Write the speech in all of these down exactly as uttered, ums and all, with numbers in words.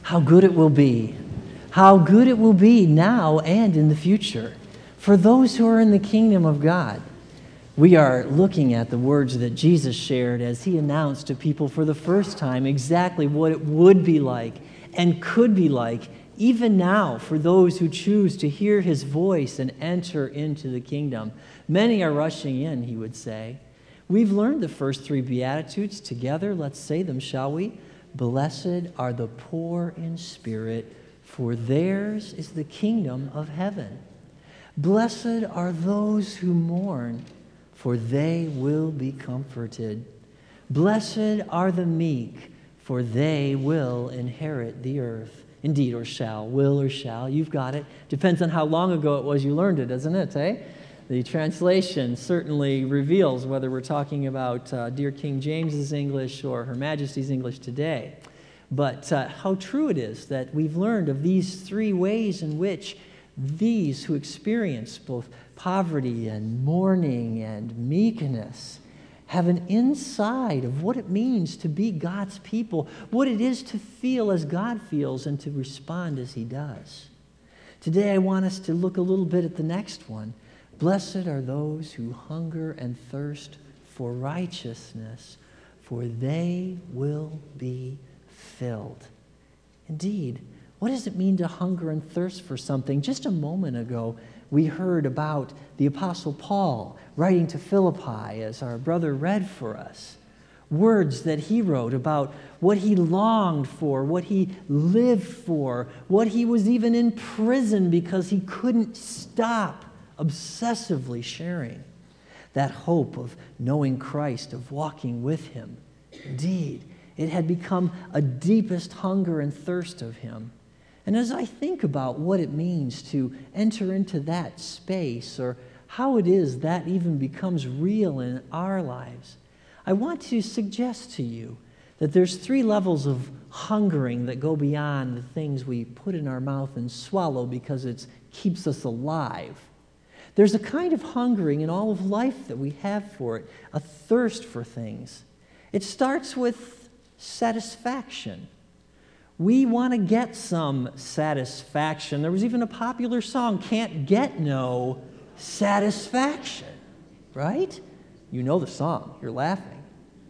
how good it will be, how good it will be now and in the future for those who are in the kingdom of God. We are looking at the words that Jesus shared as he announced to people for the first time exactly what it would be like and could be like even now for those who choose to hear his voice and enter into the kingdom. Many are rushing in, he would say. We've learned the first three Beatitudes together. Let's say them, shall we? Blessed are the poor in spirit, for theirs is the kingdom of heaven. Blessed are those who mourn, for they will be comforted. Blessed are the meek, for they will inherit the earth. Indeed, or shall, will or shall, you've got it. Depends on how long ago it was you learned it, doesn't it, eh? The translation certainly reveals whether we're talking about uh, Dear King James's English or Her Majesty's English today. But uh, how true it is that we've learned of these three ways in which these who experience both poverty and mourning and meekness have an insight of what it means to be God's people, what it is to feel as God feels and to respond as he does. Today I want us to look a little bit at the next one. Blessed are those who hunger and thirst for righteousness, for they will be filled. Indeed, what does it mean to hunger and thirst for something? Just a moment ago, we heard about the Apostle Paul writing to Philippi, as our brother read for us. Words that he wrote about what he longed for, what he lived for, what he was even in prison because he couldn't stop obsessively sharing. That hope of knowing Christ, of walking with him. Indeed, it had become a deepest hunger and thirst of him. And as I think about what it means to enter into that space, or how it is that even becomes real in our lives, I want to suggest to you that there's three levels of hungering that go beyond the things we put in our mouth and swallow because it keeps us alive. There's a kind of hungering in all of life that we have for it, a thirst for things. It starts with satisfaction. We want to get some satisfaction. There was even a popular song, Can't Get No Satisfaction, right? You know the song. You're laughing.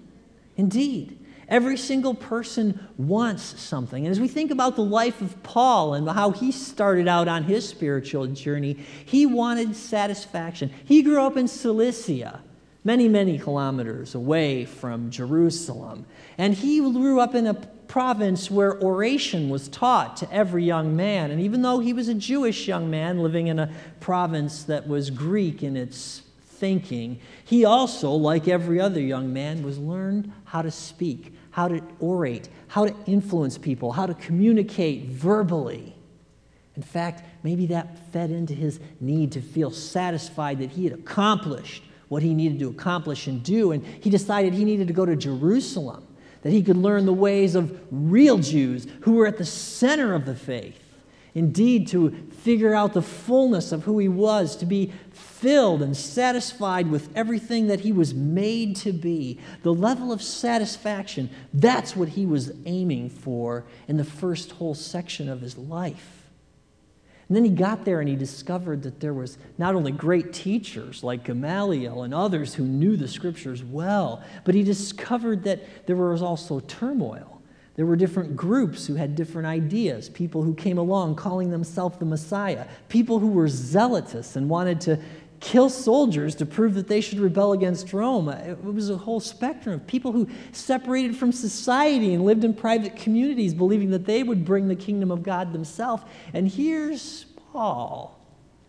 Indeed, every single person wants something. And as we think about the life of Paul and how he started out on his spiritual journey, he wanted satisfaction. He grew up in Cilicia, many, many kilometers away from Jerusalem. And he grew up in a province where oration was taught to every young man. And even though he was a Jewish young man living in a province that was Greek in its thinking, he also, like every other young man, was learned how to speak, how to orate, how to influence people, how to communicate verbally. In fact, maybe that fed into his need to feel satisfied that he had accomplished what he needed to accomplish and do, and he decided he needed to go to Jerusalem, that he could learn the ways of real Jews who were at the center of the faith. Indeed, to figure out the fullness of who he was, to be filled and satisfied with everything that he was made to be. The level of satisfaction, that's what he was aiming for in the first whole section of his life. And then he got there and he discovered that there was not only great teachers like Gamaliel and others who knew the scriptures well, but he discovered that there was also turmoil. There were different groups who had different ideas, people who came along calling themselves the Messiah, people who were zealotous and wanted to kill soldiers to prove that they should rebel against Rome. It was a whole spectrum of people who separated from society and lived in private communities, believing that they would bring the kingdom of God themselves. And here's Paul,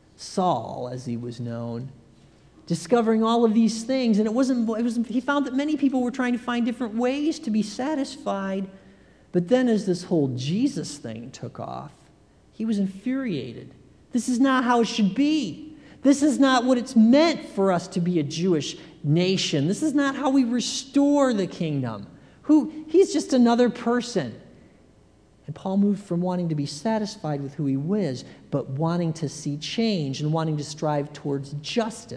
Saul as he was known, discovering all of these things. And it wasn't, it was, he found that many people were trying to find different ways to be satisfied. But then as this whole Jesus thing took off, he was infuriated. This is not how it should be. This is not what it's meant for us to be a Jewish nation. This is not how we restore the kingdom. Who? He's just another person. And Paul moved from wanting to be satisfied with who he was, but wanting to see change and wanting to strive towards justice,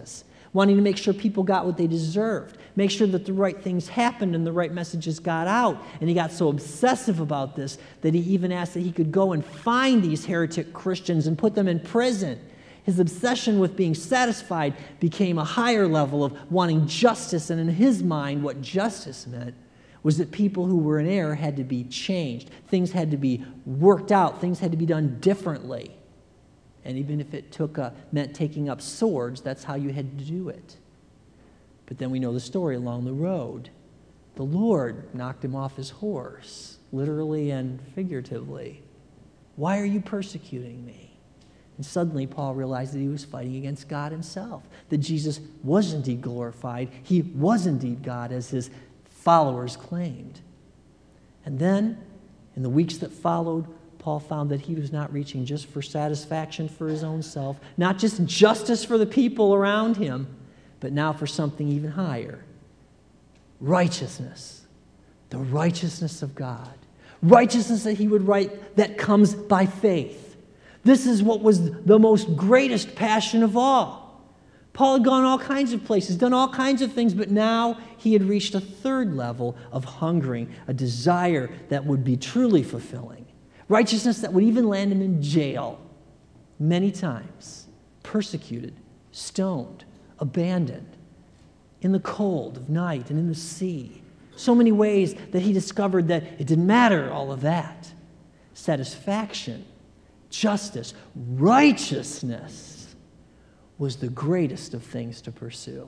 wanting to make sure people got what they deserved, make sure that the right things happened and the right messages got out. And he got so obsessive about this that he even asked that he could go and find these heretic Christians and put them in prison. His obsession with being satisfied became a higher level of wanting justice, and in his mind, what justice meant was that people who were in error had to be changed. Things had to be worked out. Things had to be done differently. And even if it took a, meant taking up swords, that's how you had to do it. But then we know the story along the road. The Lord knocked him off his horse, literally and figuratively. Why are you persecuting me? And suddenly Paul realized that he was fighting against God himself, that Jesus was indeed glorified. He was indeed God, as his followers claimed. And then, in the weeks that followed, Paul found that he was not reaching just for satisfaction for his own self, not just justice for the people around him, but now for something even higher. Righteousness. The righteousness of God. Righteousness that he would write that comes by faith. This is what was the most greatest passion of all. Paul had gone all kinds of places, done all kinds of things, but now he had reached a third level of hungering, a desire that would be truly fulfilling. Righteousness that would even land him in jail many times, persecuted, stoned, abandoned, in the cold of night and in the sea. So many ways that he discovered that it didn't matter, all of that. Satisfaction, justice, righteousness was the greatest of things to pursue.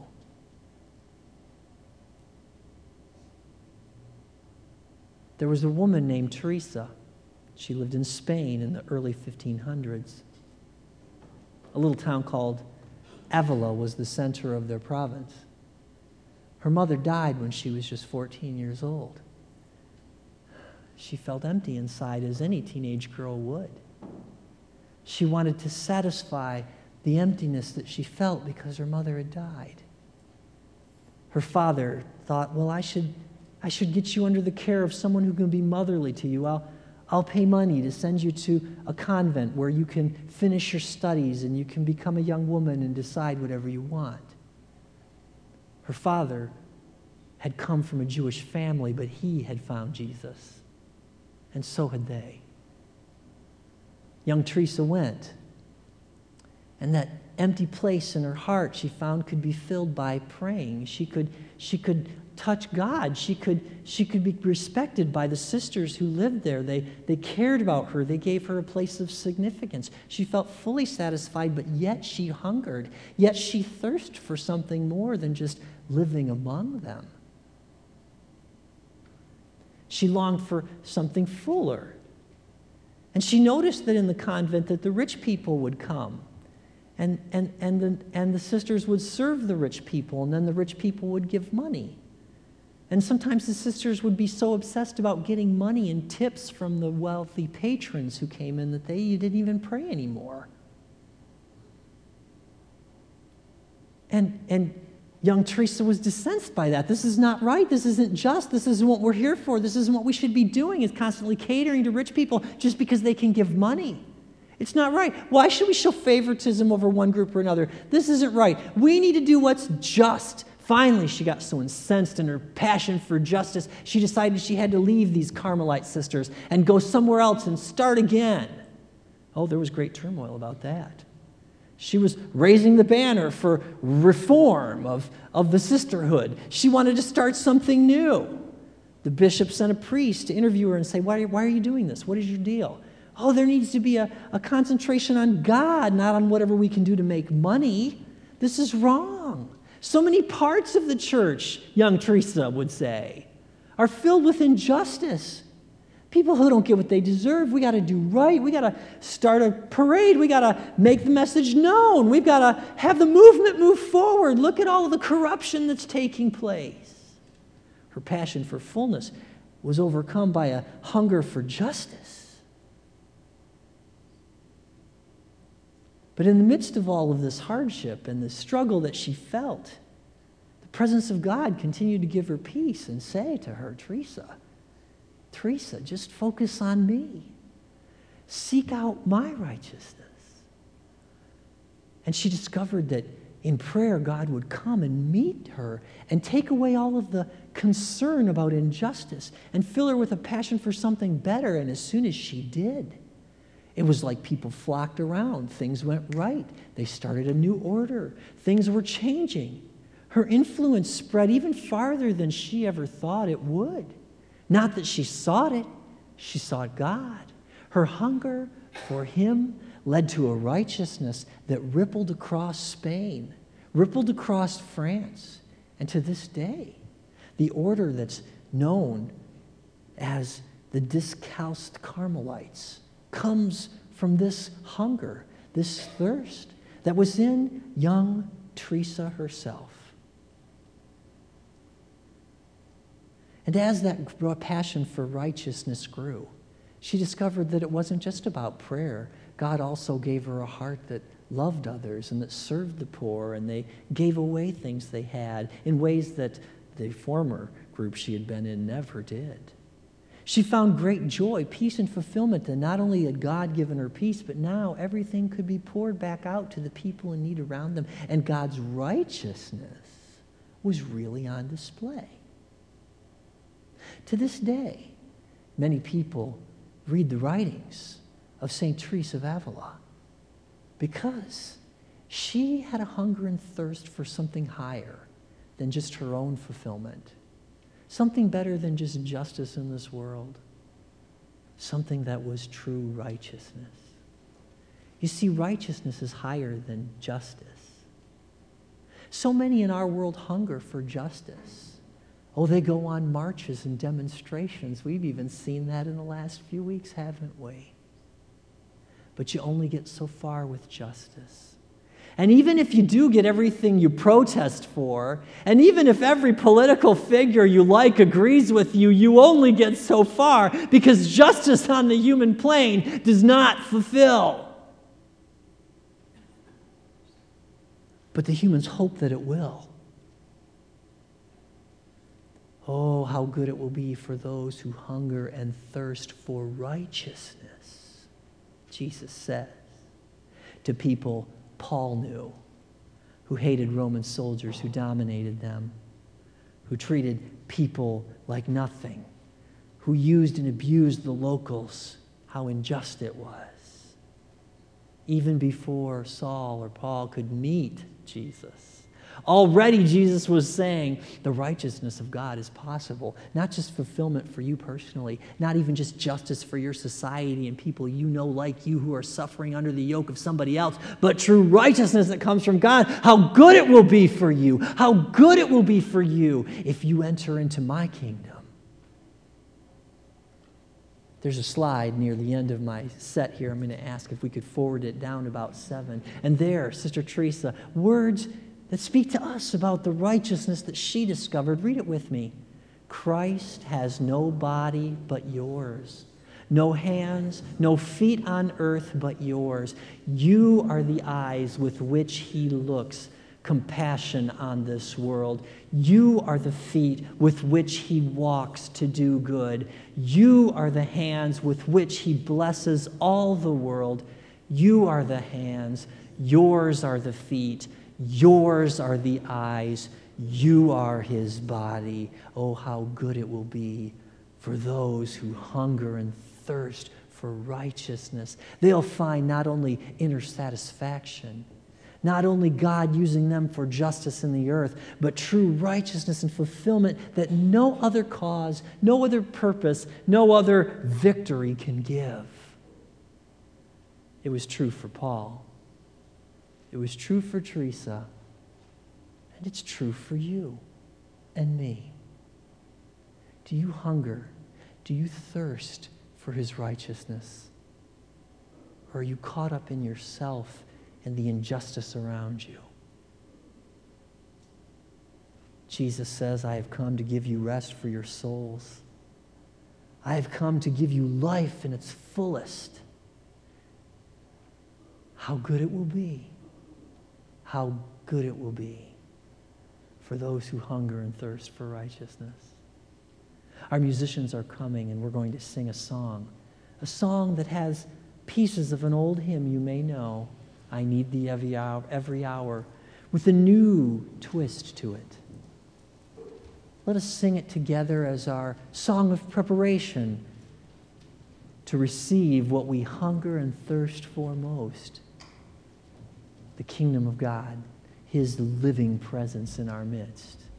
There was a woman named Teresa. She lived in Spain in the early fifteen hundreds. A little town called Avila was the center of their province. Her mother died when she was just fourteen years old. She felt empty inside, as any teenage girl would. She wanted to satisfy the emptiness that she felt because her mother had died. Her father thought, well, I should, I should get you under the care of someone who can be motherly to you. I'll, I'll pay money to send you to a convent where you can finish your studies and you can become a young woman and decide whatever you want. Her father had come from a Jewish family, but he had found Jesus, and so had they. Young Teresa went, and that empty place in her heart she found could be filled by praying. She could, she could touch God. She could, she could be respected by the sisters who lived there. They, they cared about her. They gave her a place of significance. She felt fully satisfied, but yet she hungered. Yet she thirsted for something more than just living among them. She longed for something fuller. And she noticed that in the convent that the rich people would come. And, and, and, the, and the sisters would serve the rich people, and then the rich people would give money. And sometimes the sisters would be so obsessed about getting money and tips from the wealthy patrons who came in that they didn't even pray anymore. And, and young Teresa was incensed by that. This is not right. This isn't just. This isn't what we're here for. This isn't what we should be doing, is constantly catering to rich people just because they can give money. It's not right. Why should we show favoritism over one group or another? This isn't right. We need to do what's just. Finally, she got so incensed in her passion for justice, she decided she had to leave these Carmelite sisters and go somewhere else and start again. Oh, there was great turmoil about that. She was raising the banner for reform of, of the sisterhood. She wanted to start something new. The bishop sent a priest to interview her and say, why, why are you doing this? What is your deal? Oh, there needs to be a, a concentration on God, not on whatever we can do to make money. This is wrong. So many parts of the church, young Teresa would say, are filled with injustice. People who don't get what they deserve. We got to do right. We got to start a parade. We got to make the message known. We've got to have the movement move forward. Look at all of the corruption that's taking place. Her passion for fullness was overcome by a hunger for justice. But in the midst of all of this hardship and the struggle that she felt, the presence of God continued to give her peace and say to her, Teresa, Teresa, just focus on me. Seek out my righteousness. And she discovered that in prayer, God would come and meet her and take away all of the concern about injustice and fill her with a passion for something better. And as soon as she did, it was like people flocked around. Things went right. They started a new order. Things were changing. Her influence spread even farther than she ever thought it would. Not that she sought it, she sought God. Her hunger for him led to a righteousness that rippled across Spain, rippled across France, and to this day, the order that's known as the Discalced Carmelites comes from this hunger, this thirst that was in young Teresa herself. And as that passion for righteousness grew, she discovered that it wasn't just about prayer. God also gave her a heart that loved others and that served the poor, and they gave away things they had in ways that the former group she had been in never did. She found great joy, peace, and fulfillment that not only had God given her peace, but now everything could be poured back out to the people in need around them, and God's righteousness was really on display. To this day, many people read the writings of Saint Teresa of Avila because she had a hunger and thirst for something higher than just her own fulfillment, something better than just justice in this world, something that was true righteousness. You see, righteousness is higher than justice. So many in our world hunger for justice. Oh, they go on marches and demonstrations. We've even seen that in the last few weeks, haven't we? But you only get so far with justice. And even if you do get everything you protest for, and even if every political figure you like agrees with you, you only get so far because justice on the human plane does not fulfill. But the humans hope that it will. Oh, how good it will be for those who hunger and thirst for righteousness, Jesus says to people Paul knew, who hated Roman soldiers, who dominated them, who treated people like nothing, who used and abused the locals, how unjust it was. Even before Saul or Paul could meet Jesus, already Jesus was saying the righteousness of God is possible. Not just fulfillment for you personally, not even just justice for your society and people you know like you who are suffering under the yoke of somebody else, but true righteousness that comes from God. How good it will be for you. How good it will be for you if you enter into my kingdom. There's a slide near the end of my set here. I'm going to ask if we could forward it down about seven. And there, Sister Teresa, words that speak to us about the righteousness that she discovered. Read it with me. Christ has no body but yours, no hands, no feet on earth but yours. You are the eyes with which he looks compassion on this world. You are the feet with which he walks to do good. You are the hands with which he blesses all the world. You are the hands. Yours are the feet. Yours are the eyes. You are his body. Oh, how good it will be for those who hunger and thirst for righteousness. They'll find not only inner satisfaction, not only God using them for justice in the earth, but true righteousness and fulfillment that no other cause, no other purpose, no other victory can give. It was true for Paul. It was true for Teresa, and it's true for you and me. Do you hunger? Do you thirst for his righteousness? Or are you caught up in yourself and the injustice around you? Jesus says, I have come to give you rest for your souls. I have come to give you life in its fullest. How good it will be. How good it will be for those who hunger and thirst for righteousness. Our musicians are coming, and we're going to sing a song, a song that has pieces of an old hymn you may know, I Need Thee Every Hour, every hour with a new twist to it. Let us sing it together as our song of preparation to receive what we hunger and thirst for most, the kingdom of God, His living presence in our midst.